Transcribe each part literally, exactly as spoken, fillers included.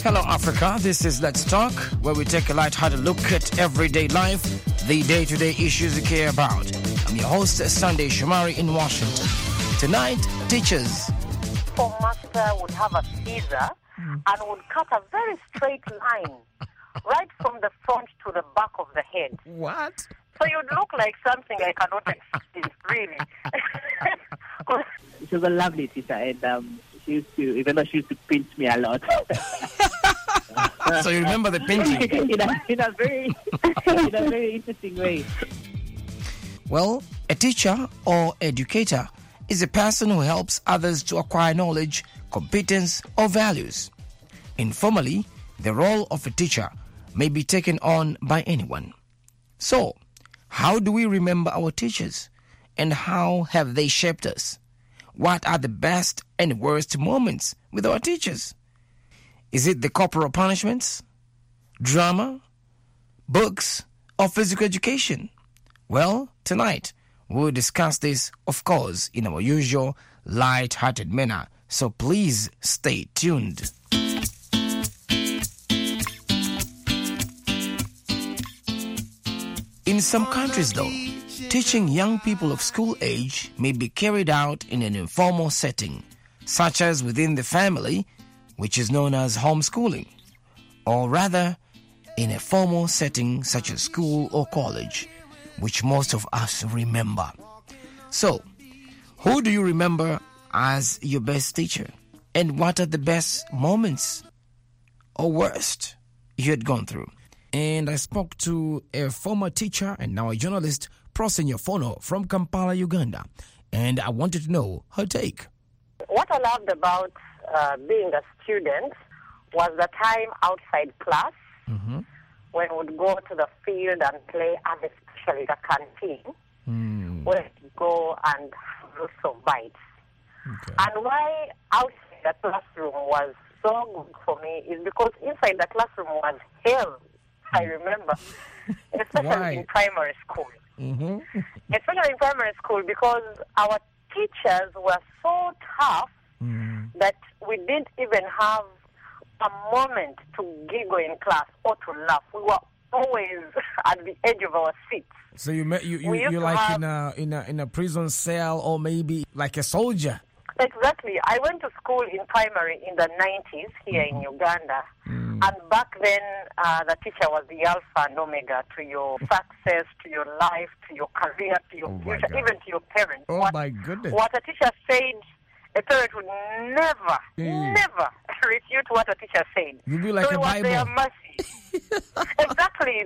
Hello, Africa. This is Let's Talk, where we take a light-hearted look at everyday life, the day-to-day issues we care about. I'm your host, Sunday Shomari in Washington. Tonight, teachers. Form master would have a scissor and would cut a very straight line right from the front to the back of the head. What? So you'd look like something I cannot explain, really. She was a lovely teacher, and um, she used to, even though she used to pinch me a lot. So you remember the pinching? in, a, in a very, in a very interesting way. Well, a teacher or educator is a person who helps others to acquire knowledge, competence, or values. Informally, the role of a teacher may be taken on by anyone. So, how do we remember our teachers? And how have they shaped us? What are the best and worst moments with our teachers? Is it the corporal punishments, drama, books, or physical education? Well, tonight we'll discuss this, of course, in our usual light-hearted manner. So please stay tuned. In some countries, though, teaching young people of school age may be carried out in an informal setting, such as within the family, which is known as homeschooling, or rather in a formal setting such as school or college, which most of us remember. So, who do you remember as your best teacher? And what are the best moments or worst you had gone through? And I spoke to a former teacher and now a journalist, Prosenyo Fono from Kampala, Uganda. And I wanted to know her take. What I loved about uh, being a student was the time outside class, mm-hmm. when we would go to the field and play, and especially the canteen, mm. where we go and have lots of bites. Okay. And why outside the classroom was so good for me is because inside the classroom was hell, I remember, especially Why? in primary school. Mm-hmm. Especially in primary school, because our teachers were so tough mm. that we didn't even have a moment to giggle in class or to laugh. We were always at the edge of our seats. So you met you you you're like have, in a in a in a prison cell, or maybe like a soldier. Exactly. I went to school in primary in the nineties here mm-hmm. in Uganda. Mm. And back then, uh, the teacher was the alpha and omega to your success, to your life, to your career, to your oh future, God. Even to your parents. Oh, what, my goodness. What a teacher said, a parent would never, mm. never refute what a teacher said. You'd be like so a it was Bible. Their mercy. Exactly.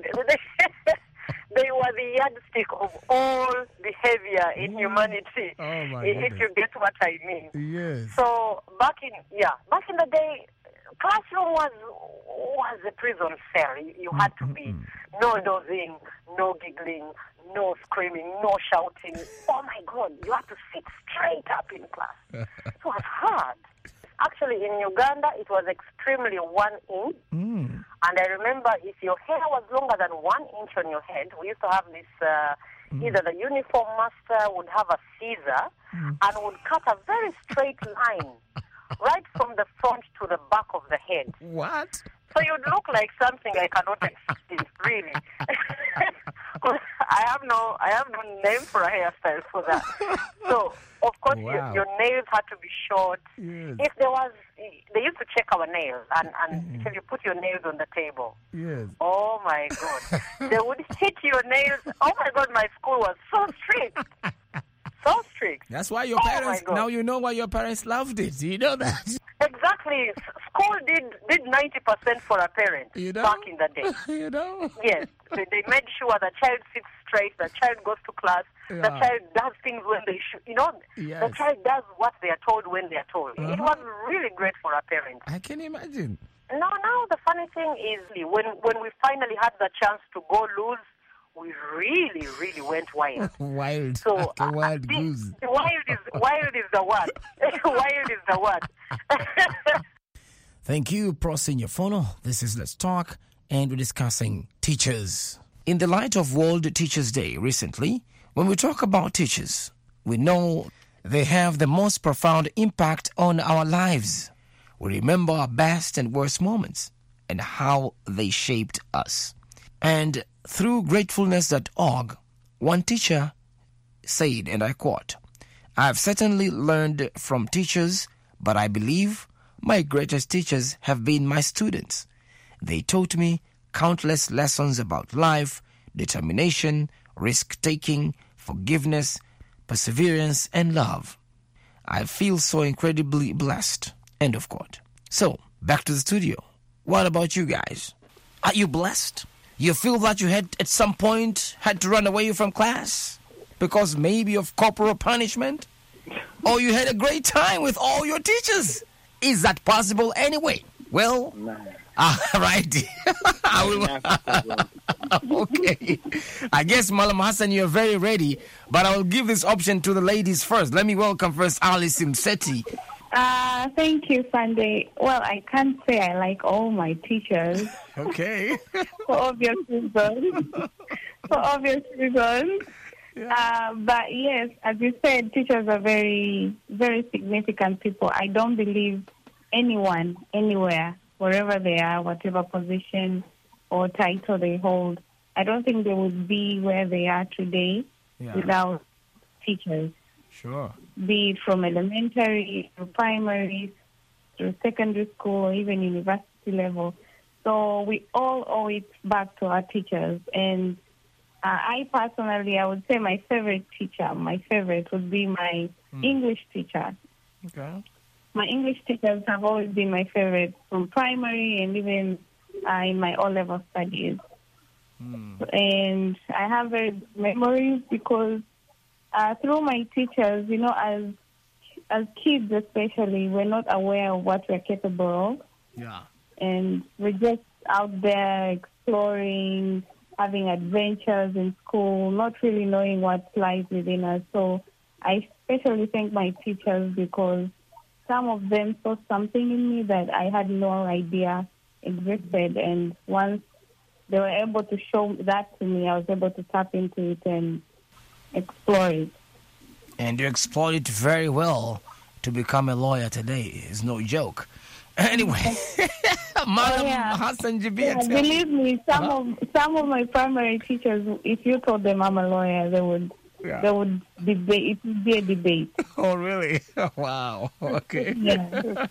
They were the yardstick of all behavior in mm. humanity, oh my if goodness. you get what I mean. Yes. So back in yeah, back in the day, classroom was was a prison cell. You, you had to be mm-hmm. no dozing, no giggling, no screaming, no shouting. Oh my God, you had to sit straight up in class. It was hard. Actually, in Uganda, it was extremely one inch. Mm. And I remember if your hair was longer than one inch on your head, we used to have this, uh, mm. either the uniform master would have a scissor mm. and would cut a very straight line right from the front to the back of the head. What? So you'd look like something I cannot explain, really. I have no, I have no name for a hairstyle for that. So, of course, wow. your, your nails had to be short. Yes. If there was, they used to check our nails, and, and mm. so you put your nails on the table. Yes. Oh my God, they would hit your nails. Oh my God, my school was so strict. So strict. That's why your parents, oh now you know why your parents loved it. You know that? Exactly. School did did ninety percent for a parent you know? back in the day. You know? Yes. They, they made sure the child sits straight, the child goes to class, yeah. the child does things when they should. You know, yes. the child does what they are told when they are told. Uh-huh. It was really great for a parent. I can imagine. No, now the funny thing is when, when we finally had the chance to go loose, we really, really went wild. Wild. So like a wild uh, goose. Wild is wild is the word. Wild is the word. Thank you, Prosenyo Fono. This is Let's Talk, and we're discussing teachers. In the light of World Teachers' Day recently, when we talk about teachers, we know they have the most profound impact on our lives. We remember our best and worst moments and how they shaped us. And through gratefulness dot org, one teacher said, and I quote, "I have certainly learned from teachers, but I believe my greatest teachers have been my students. They taught me countless lessons about life, determination, risk-taking, forgiveness, perseverance, and love. I feel so incredibly blessed." End of quote. So, back to the studio. What about you guys? Are you blessed? You feel that you had at some point had to run away from class because maybe of corporal punishment? Or you had a great time with all your teachers? Is that possible anyway? Well, No. all right. I will- okay. I guess, Malam Hassan, you're very ready, but I will give this option to the ladies first. Let me welcome first Alice Mseti. Uh, thank you, Sunday. Well, I can't say I like all my teachers Okay. for obvious reasons. for obvious reasons. Uh, but yes, as you said, teachers are very, very significant people. I don't believe anyone, anywhere, wherever they are, whatever position or title they hold, I don't think they would be where they are today Yeah. without teachers. Sure. Be it from elementary to primary to secondary school or even university level. So we all owe it back to our teachers. And uh, I personally, I would say my favorite teacher, my favorite would be my Mm. English teacher. Okay. My English teachers have always been my favorite from primary and even uh, in my O-level studies. Mm. And I have very good memories because uh, through my teachers, you know, as as kids especially, we're not aware of what we're capable of. Yeah. And we're just out there exploring, having adventures in school, not really knowing what lies within us. So I especially thank my teachers because some of them saw something in me that I had no idea existed. And once they were able to show that to me, I was able to tap into it and explore it. And you explored it very well to become a lawyer today. It's no joke. Anyway, Madam Oh, yeah. Hassan Yeah, Jibia, tell- believe me, some of some of my primary teachers, if you told them I'm a lawyer, they would Yeah. they would debate. It would be a debate. Oh, really? Wow. Okay. Yeah.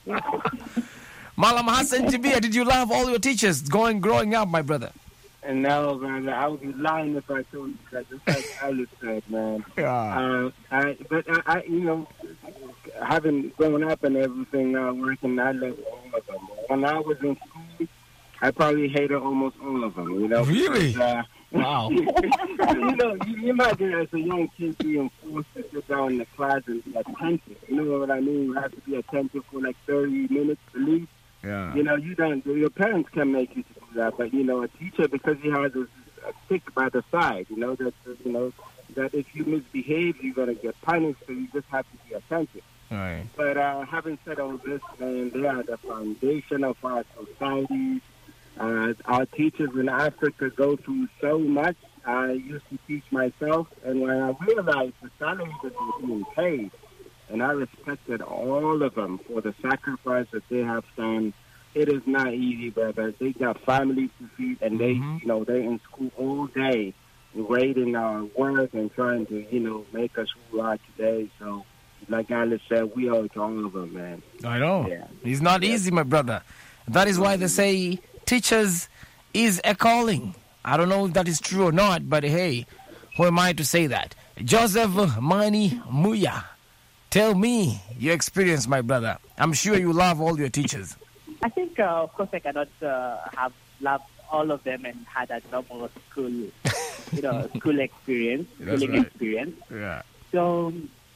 Malam Hassan Jibia, did you love all your teachers going growing up, my brother? And now, man, I would be lying if I told you that. Just like Alice said, man. Yeah. Uh, I, but I, I, you know, having grown up and everything, now working, I love all of them. When I was in school, I probably hated almost all of them. You know. Really? Because, uh, Wow. you know, you, you imagine as a young kid being forced to sit down in the class and be attentive. You know what I mean? You have to be attentive for like thirty minutes at least. Yeah. You know, you don't. Your parents can make you to do that, but you know, a teacher, because he has a, a stick by the side, you know that uh, you know that if you misbehave, you're gonna get punished. So you just have to be attentive. Right. But uh, having said all this, man, they are the foundation of our society. Uh, our teachers in Africa go through so much. I used to teach myself, and when I realized the salaries that were being paid, and I respected all of them for the sacrifice that they have done. It is not easy, brother. They got families to feed, and they, Mhm. you know, they're in school all day, grading our work and trying to, you know, make us who we are today. So, like Alice said, we owe it to all of them, man. I know. Yeah. It's not easy, my brother. That is why they say teachers is a calling. I don't know if that is true or not, but hey, who am I to say that? Joseph Mani Muya, tell me your experience, my brother. I'm sure you love all your teachers. I think, uh, of course, I cannot uh, have loved all of them and had a normal school, you know, school experience, That's schooling right. experience. Yeah. So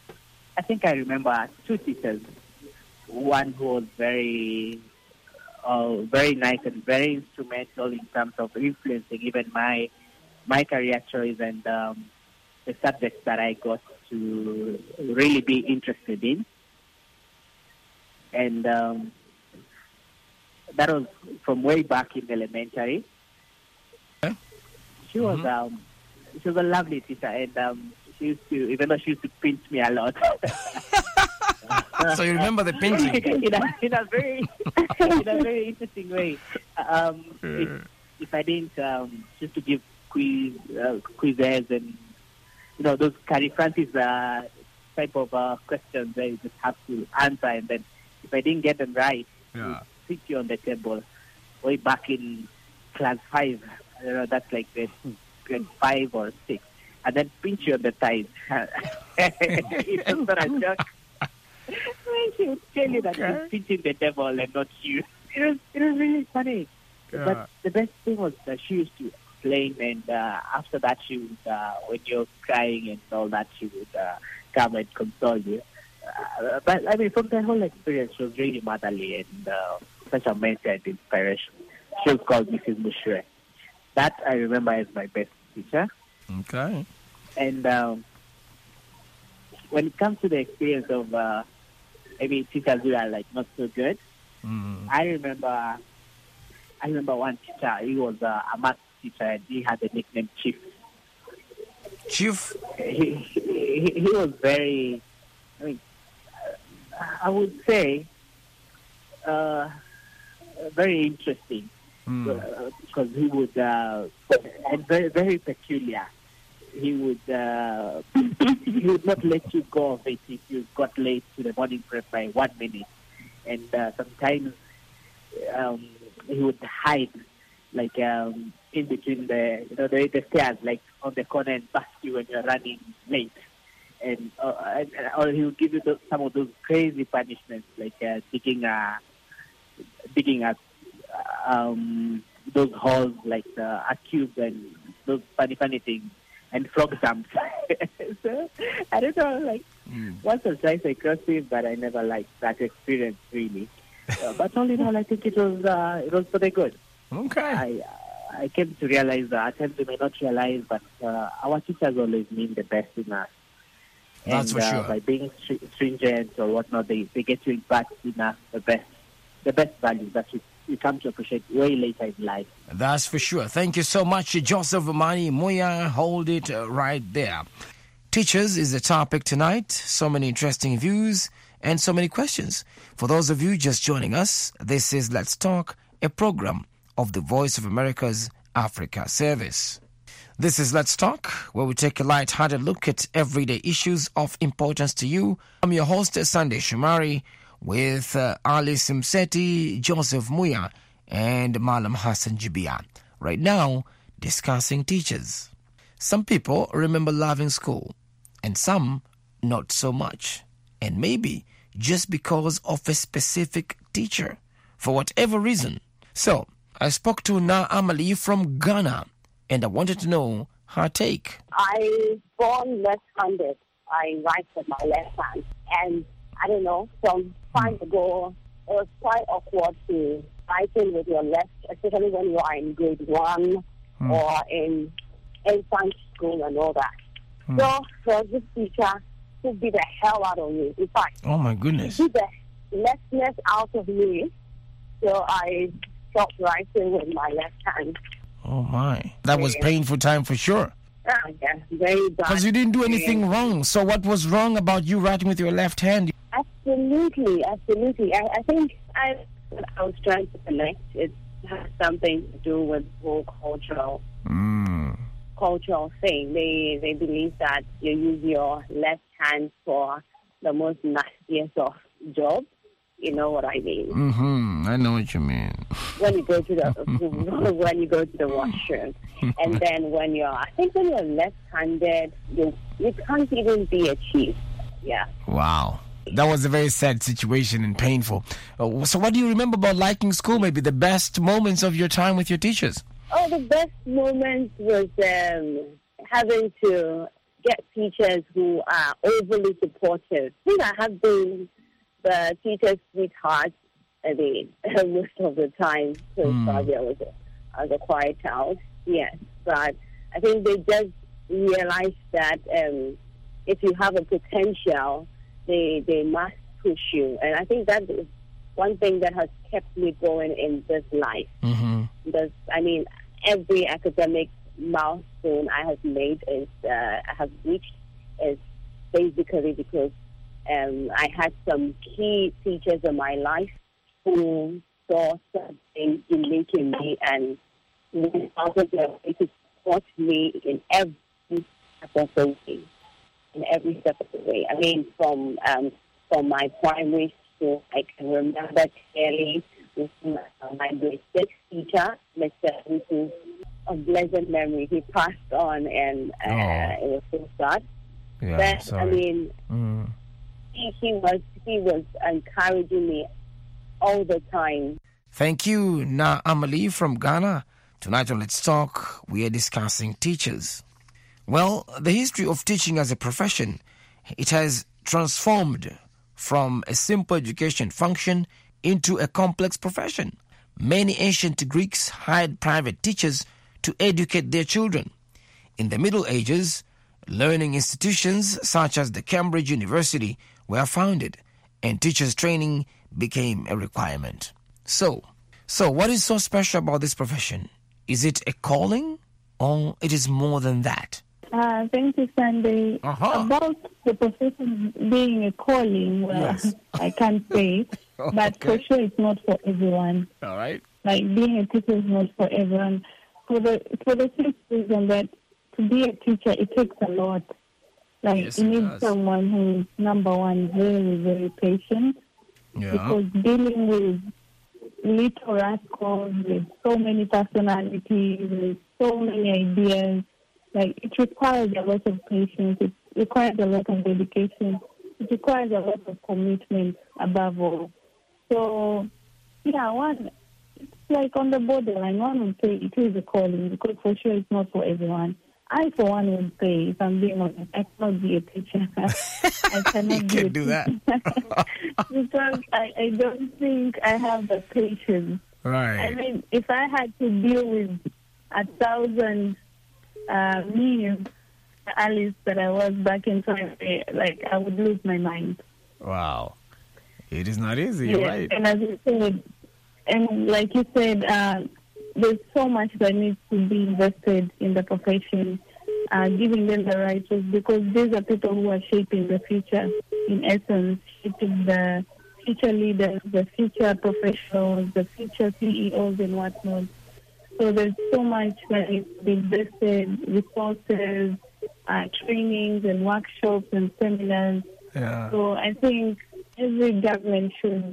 I think I remember two teachers. One who was very, uh, very nice and very instrumental in terms of influencing even my my career choice and um, the subjects that I got to really be interested in. And um, that was from way back in elementary. Okay. She was Mhm. um, she was a lovely teacher, and um, she used to, even though she used to pinch me a lot. So you remember the pinching? in, a, in a very, in a very interesting way. Um, if, if I didn't, um, just to give quiz, uh, quizzes and you know those Carrie Francis uh, type of uh, questions that you just have to answer, and then if I didn't get them right, Yeah. sit you on the table. Way back in class five, I don't know, that's like grade, grade five or six, and then pinch you on the thighs. It was not a joke. She would tell you that Okay. she's pinching the devil and not you. It was, it was really funny. Yeah. But the best thing was that she used to explain, and uh, after that, she would, uh, when you're crying and all that, she would uh, come and console you. Uh, but I mean, from the whole experience, she was really motherly and uh, such a mentor and inspiration. She was called Missus Mushure. That I remember as my best teacher. Okay. And um, when it comes to the experience of uh, maybe teachers who are like not so good, Mm. I remember, I remember one teacher. He was uh, a math teacher, and he had the nickname Chief. Chief? He he, he was very, I mean, uh, I would say, uh, very interesting Mm. uh, because he would uh, and very very peculiar. He would uh, he would not let you go of it if you got late to the morning prep by one minute. And uh, sometimes um, he would hide, like um, in between the you know the, the stairs, like on the corner, and bust you when you're running late. And, uh, and or he would give you those, some of those crazy punishments, like uh, digging a digging a um, those holes, like uh, a cube, and those funny funny things, and frog jumps. So I don't know, like. Mm. Once or twice I crossed it, but I never liked that experience really. Uh, but all in all, I think it was uh, it was for the good. Okay. I I came to realize that at times we may not realize, but uh, our teachers always mean the best in us. That's and, for uh, sure. By being str- stringent or whatnot, they, they get to impart in us the best the best values that you, you come to appreciate way later in life. That's for sure. Thank you so much, Joseph Mani Muya. Hold it uh, right there. Teachers is the topic tonight. So many interesting views and so many questions. For those of you just joining us, this is Let's Talk, a program of the Voice of America's Africa Service. This is Let's Talk, where we take a light-hearted look at everyday issues of importance to you. I'm your host, Sunday Shumari, with uh, Ali Simseti, Joseph Muya, and Malam Hassan Jibia. Right now, discussing teachers. Some people remember loving school, and some not so much. And maybe just because of a specific teacher, for whatever reason. So, I spoke to Na Amali from Ghana, and I wanted to know her take. I born left-handed. I write with my left hand. And I don't know, some time ago, it was quite awkward to writing with your left, especially when you are in grade one Hmm. or in infant school and all that. Hmm. So, for this teacher who beat the hell out of me, in fact, Oh, my goodness. beat the leftness out of me, so I stopped writing with my left hand. Oh, my. That was Yeah. painful time for sure. Ah, yeah, very bad. Because you didn't do anything Yeah. wrong. So what was wrong about you writing with your left hand? Absolutely, absolutely. I, I think I, I was trying to connect. It has something to do with whole cultural Mm. cultural thing. They they believe that you use your left hand for the most nastiest of jobs. You know what I mean? Mm-hmm. I know what you mean. When you go to the when you go to the washroom, and then when you're I think when you're left-handed, you you can't even be a chief. Yeah. Wow. That was a very sad situation and painful. Uh, so what do you remember about liking school? Maybe the best moments of your time with your teachers? Oh, the best moment was um, having to get teachers who are overly supportive. I think I have been the teacher's sweetheart, I mean, most of the time. So Mm. probably I was, a, I was a quiet child, yes. But I think they just realized that um, if you have a potential, they they must push you. And I think that is one thing that has kept me going in this life. Mm-hmm. Because, I mean, every academic milestone I have made is, uh, I have reached is basically because um, I had some key teachers in my life who saw something unique in me and went out of their way to support me in every step of the way. In every step of the way. I mean, from um, from my primary school, I can remember clearly with my, my grade six teacher, Mister Who's of blessed memory. He passed on, and uh, oh. it was so sad. Yeah, but sorry. I mean, mm. he, he was he was encouraging me all the time. Thank you, Na Amalie from Ghana. Tonight on Let's Talk, we are discussing teachers. Well, the history of teaching as a profession, it has transformed from a simple education function into a complex profession. Many ancient Greeks hired private teachers to educate their children. In the Middle Ages, learning institutions such as the Cambridge University were founded, and teachers' training became a requirement. So, so what is so special about this profession? Is it a calling, or it is more than that? Uh, thank you, Sandy. Uh-huh. About the profession being a calling, well, Yes. I can't say, Oh, but okay. for sure it's not for everyone. All right. Like being a teacher is not for everyone. For the for the simple reason that to be a teacher, it takes a lot. Like Yes, you it need does. someone who is, number one, very, very patient. Yeah. Because dealing with little rascals with so many personalities, with so many ideas, like it requires a lot of patience, it requires a lot of dedication, it requires a lot of commitment above all. So, yeah, one, it's like on the borderline, one would say it is a calling because for sure it's not for everyone. I, for one, would say, if I'm being honest, I cannot be a teacher. I cannot You be can't a do that. because I, I don't think I have the patience. Right. I mean, if I had to deal with a thousand uh, memes, Alice, that I was back in primary, like, I would lose my mind. Wow. It is not easy, you're Yeah, right. and as you said, and like you said, uh, there's so much that needs to be invested in the profession, uh, giving them the right tools, because these are people who are shaping the future, in essence, shaping the future leaders, the future professionals, the future C E Os and whatnot. So there's so much that needs to be invested, resources, uh, trainings and workshops and seminars. Yeah. So I think every government should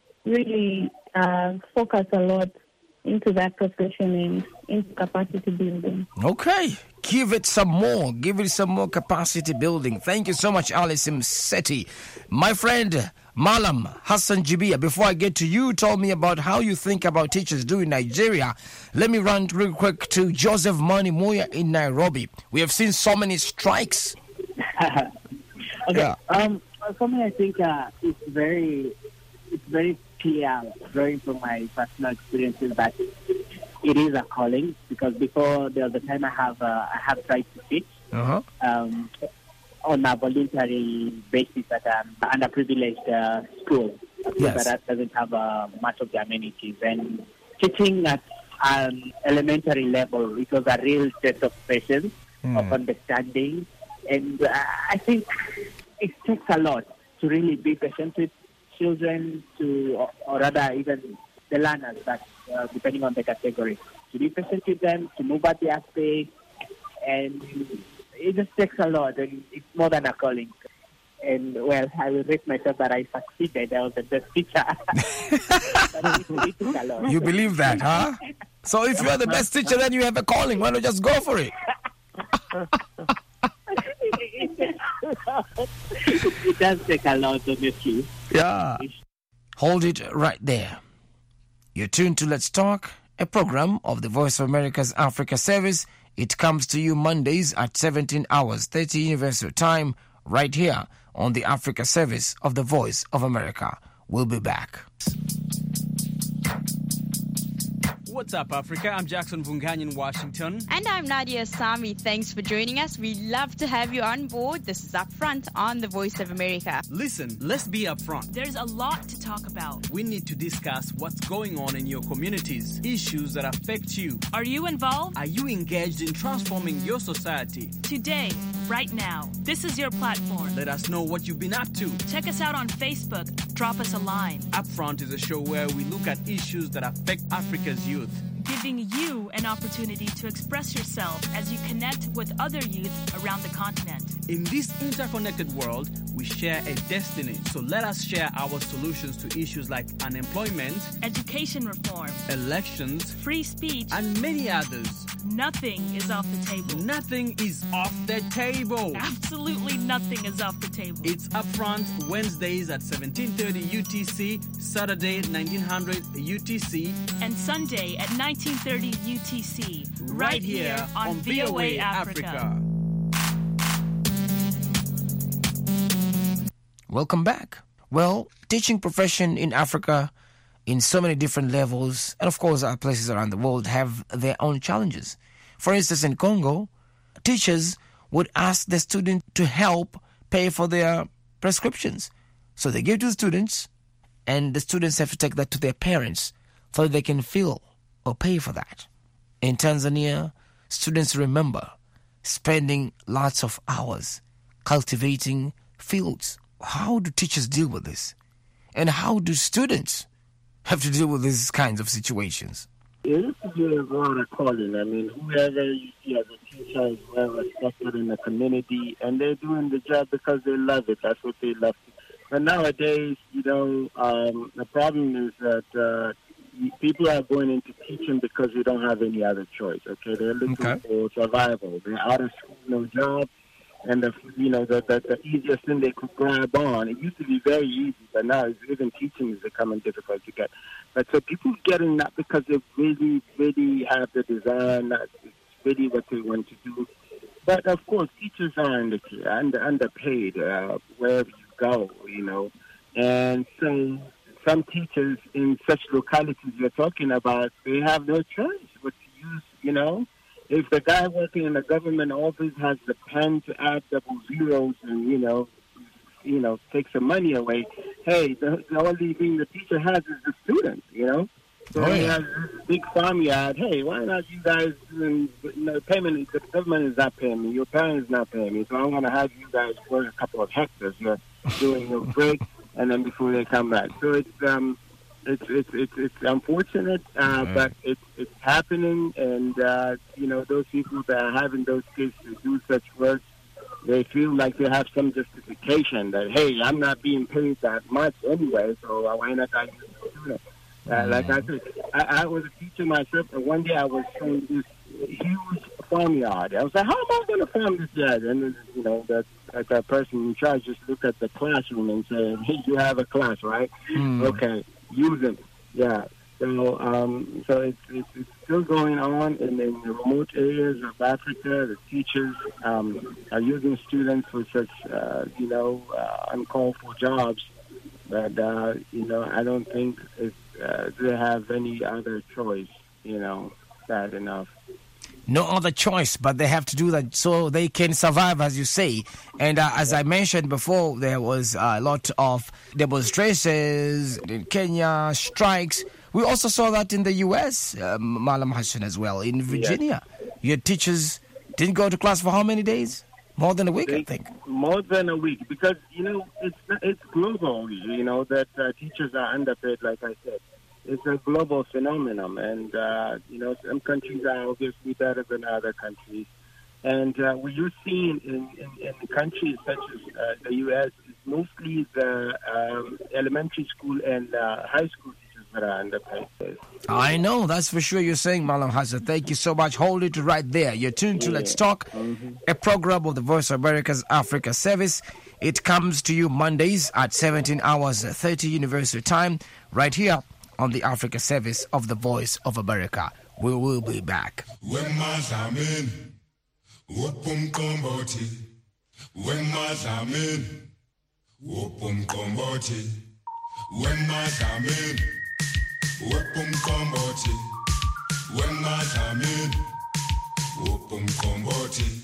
really uh, focus a lot into that profession and into capacity building. Okay. Give it some more. Give it some more capacity building. Thank you so much, Alice Mseti. My friend, Malam Hassan Jibia, before I get to you, tell me about how you think about teachers do in Nigeria. Let me run real quick to Joseph Mani Moya in Nairobi. We have seen so many strikes. Okay. Yeah. Um, for me, I think uh, it's very, it's very clear, drawing from my personal experiences, that it is a calling. Because before the other time, I have uh, I have tried to teach Uh-huh. um, on a voluntary basis at an underprivileged uh, school, a school Yes. that doesn't have uh, much of the amenities. And teaching at an elementary level, it was a real test of patience, Mm. of understanding. And uh, I think it takes a lot to really be patient with children, to, or, or rather even the learners, that uh, depending on the category, to be patient with them, to move at their pace, and it just takes a lot, and it's more than a calling. And well, I will rate myself that I succeeded. I was the best teacher. But it really took a lot. You believe that, huh? So if you are the best teacher, then you have a calling. Why not just go for it? It does take a lot, obviously. Yeah. Hold it right there. You're tuned to Let's Talk, a program of the Voice of America's Africa Service. It comes to you Mondays at seventeen hours, thirty Universal Time, right here on the Africa Service of the Voice of America. We'll be back. What's up, Africa? I'm Jackson Vungany in Washington. And I'm Nadia Sami. Thanks for joining us. We love to have you on board. This is Upfront on the Voice of America. Listen, let's be upfront. There's a lot to talk about. We need to discuss what's going on in your communities, issues that affect you. Are you involved? Are you engaged in transforming your society? Today, right now, this is your platform. Let us know what you've been up to. Check us out on Facebook. Drop us a line. Upfront is a show where we look at issues that affect Africa's youth, giving you an opportunity to express yourself as you connect with other youth around the continent. In this interconnected world, we share a destiny. So let us share our solutions to issues like unemployment, education reform, elections, free speech, and many others. Nothing is off the table. Nothing is off the table. Absolutely nothing is off the table. It's Upfront Wednesdays at seventeen thirty U T C, Saturday nineteen hundred U T C, and Sunday at nineteen thirty U T C, right, right here, here on, on V O A Africa. Africa. Welcome back. Well, teaching profession in Africa in so many different levels, and of course our places around the world, have their own challenges. For instance, in Congo, teachers would ask the student to help pay for their prescriptions. So they give to the students, and the students have to take that to their parents so that they can fill or pay for that. In Tanzania, students remember spending lots of hours cultivating fields. How do teachers deal with this? And how do students have to deal with these kinds of situations? It used to be a lot of calling. I mean, whoever you see as a teacher is well respected in the community, and they're doing the job because they love it. That's what they love. But nowadays, you know, um, the problem is that uh, people are going into teaching because they don't have any other choice. Okay, they're looking okay. for survival. They're out of school, no job. And, the, you know, the, the, the easiest thing they could grab on, it used to be very easy, but now it's, even teaching is becoming difficult to get. But so people getting that because they really, really have the desire, that's really what they want to do. But, of course, teachers are under, under, underpaid uh, wherever you go, you know. And so some teachers in such localities you're talking about, they have no choice but to use, you know. If the guy working in the government office has the pen to add double zeros and, you know, you know, take some money away, hey, the, the only thing the teacher has is the student, you know? So oh, yeah. he has this big farmyard. Hey, why not you guys, you know, payment, the government is not paying me, your parents is not paying me, so I'm going to have you guys work a couple of hectares here during your break and then before they come back. So it's, um, It's it's it's it's unfortunate, uh, mm-hmm. but it's it's happening, and uh, you know those people that are having those kids to do such work, they feel like they have some justification that hey, I'm not being paid that much anyway, so why not I use the student? Uh, mm-hmm. Like I said, I, I was a teacher myself, and one day I was showing this huge farmyard. I was like, how am I going to farm this yard? And you know that that, that person in charge just looked at the classroom and said, hey, you have a class, right? Mm. Okay. Use them, yeah. So, um, so it's, it's it's still going on in, in the remote areas of Africa. The teachers um, are using students for such, uh, you know, uh, uncalled for jobs. But uh, you know, I don't think it, uh, they have any other choice. You know, sad enough. No other choice, but they have to do that so they can survive, as you say. And uh, as I mentioned before, there was a lot of demonstrations in Kenya, strikes. We also saw that in the U S, uh, Malam Hassan, as well, in Virginia. Yes. Your teachers didn't go to class for how many days? More than a week, they, I think. More than a week, because, you know, it's it's global, you know, that uh, teachers are underpaid, like I said. It's a global phenomenon, and, uh, you know, some countries are obviously better than other countries. And uh, what you're seeing in, in, in countries such as uh, the U S is mostly the um, elementary school and uh, high school teachers that are underpaid. I know, that's for sure. You're saying, Malam Hassan. Thank you so much. Hold it right there. You're tuned to yeah. Let's Talk, mm-hmm. a program of the Voice of America's Africa Service. It comes to you Mondays at seventeen hours thirty Universal Time, right here on the Africa Service of the Voice of America. We will be back. Wema Samin, Upum Komboti.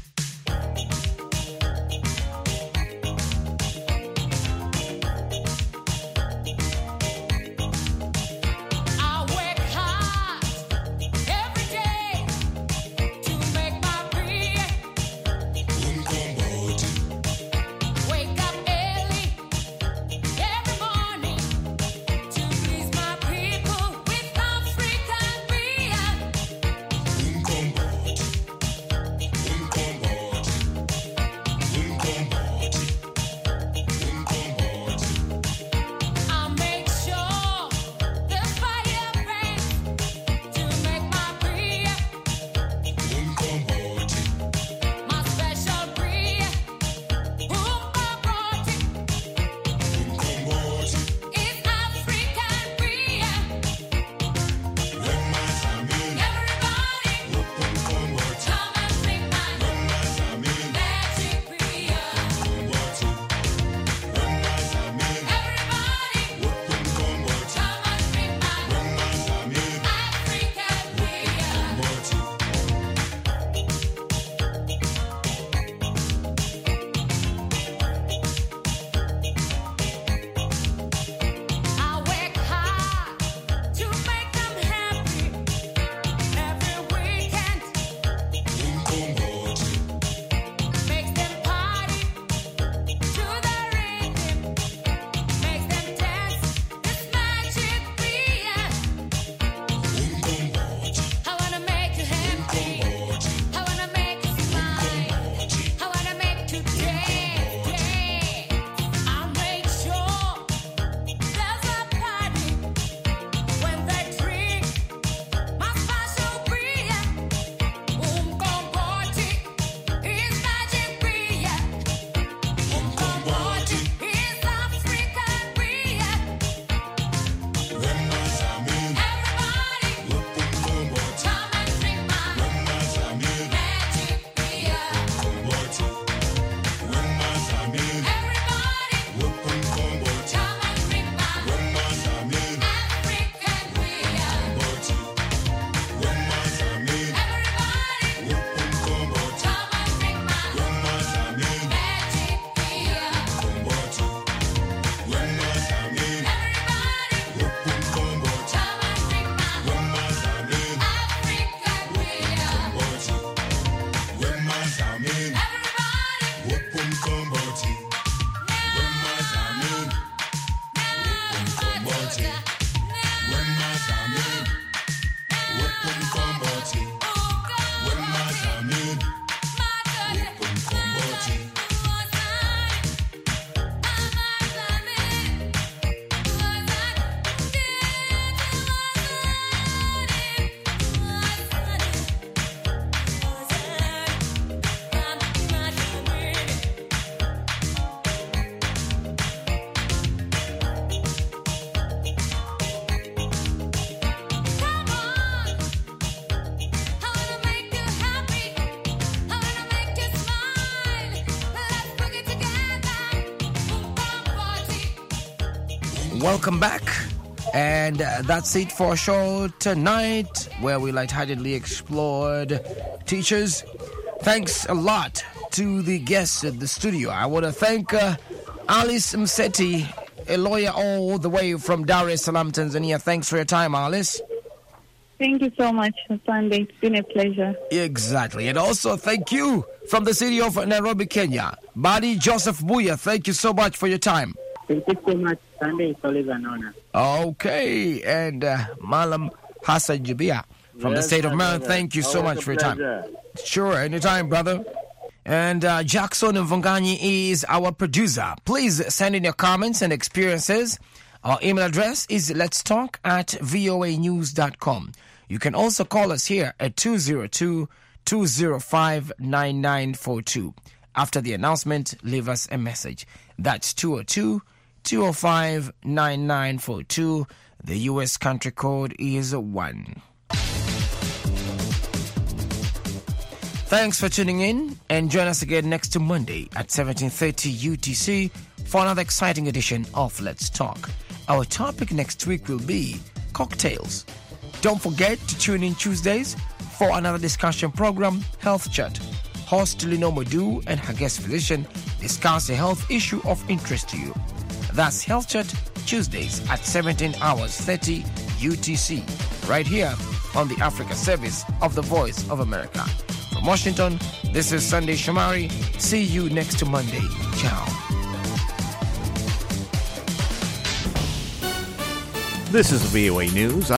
Welcome back, and uh, that's it for our show tonight, where we lightheartedly explored teachers. Thanks a lot to the guests at the studio. I want to thank uh, Alice Mseti, a lawyer all the way from Dar es Salaam, Tanzania. Thanks for your time, Alice. Thank you so much, Sunday. It's been a pleasure. Exactly. And also thank you from the city of Nairobi, Kenya. Badi Joseph Buya, thank you so much for your time. Thank you so much, Sunday. It's always an honor. Okay. And uh, Malam Hassan Jabia from yes, the state of Maryland, thank you so much for your pleasure. time. Sure, anytime, brother. And uh, Jackson Mvunganyi is our producer. Please send in your comments and experiences. Our email address is letstalk at voa news dot com. You can also call us here at two zero two, two zero five, nine nine four two. After the announcement, leave us a message. That's two zero two, two zero five, nine nine four two. The U S country code is one. Thanks for tuning in, and join us again next Monday at seventeen thirty U T C for another exciting edition of Let's Talk. Our topic next week will be cocktails. Don't forget to tune in Tuesdays for another discussion program, Health Chat. Host Lino Modu and her guest physician discuss a health issue of interest to you. That's Health Chat, Tuesdays at seventeen hours thirty U T C, right here on the Africa service of the Voice of America. From Washington, this is Sunday Shomari. See you next Monday. Ciao. This is V O A News.